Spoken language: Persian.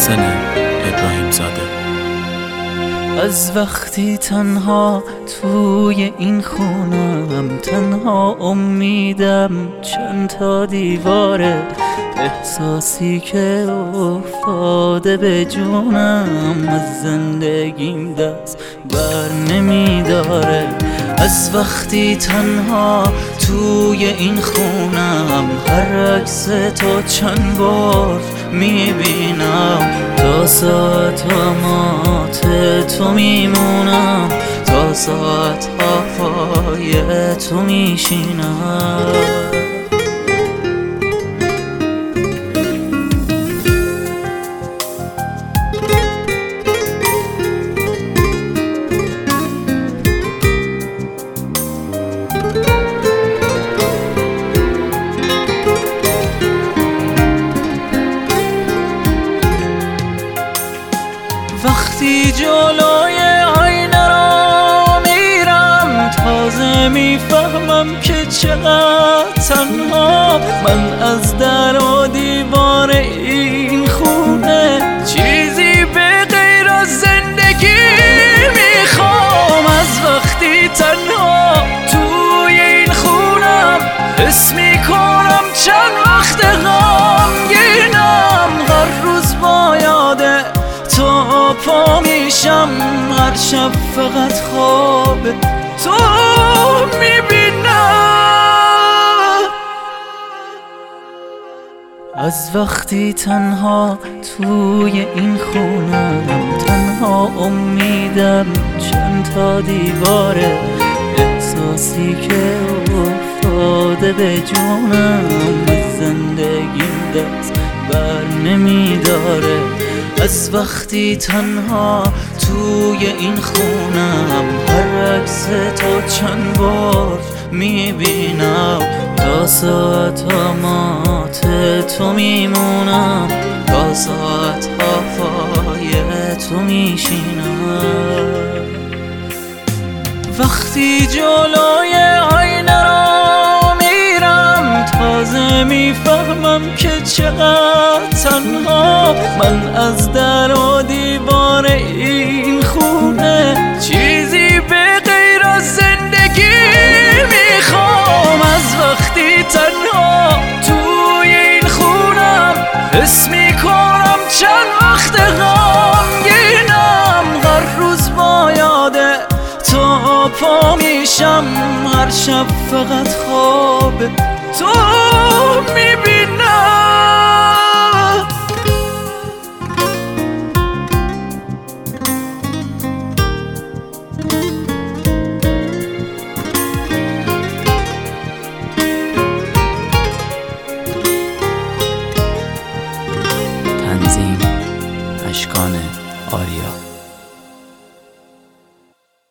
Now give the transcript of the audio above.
محسن ابراهیم زاده. از وقتی تنها توی این خونم، تنها امیدم چند تا دیواره، احساسی که افتاده به جونم، از زندگیم دست بر نمیداره. از وقتی تنها توی این خونم، هر عکس تو چند بار میبینم، تا ساعتامات تو میمونم، تا ساعتها پای تو میشینم. وقتی جلوی آینه را میرم، تازه میفهمم که چقدر تنها من. از در و دیوار این خونه چیزی به غیر از زندگی میخوام. از وقتی تنها توی این خونم، حس میکنم چند وقت غمگینم. هر روز با یاده تو پا میشم، هر شب فقط خواب تو میبینم. از وقتی تنها توی این خونم، تنها امیدم چند تا دیواره، احساسی که افتاده به جونم، از زندگیم دست بر نمیداره. از وقتی تنها توی این خونم، هر عکس تو چند بار میبینم، تا ساعتامات تو میمونم، تا ساعتها پای تو میشینم. وقتی جلوی آینه را میرم، تازه میفهمم که چقدر تنها من. از در و دیوار این خونه چیزی به غیر از زندگی میخوام. از وقتی تنها توی این خونم، حس میکنم چند وقت غمگینم. هر روز با یاده تو پا میشم، هر شب فقط خواب تو میبینم.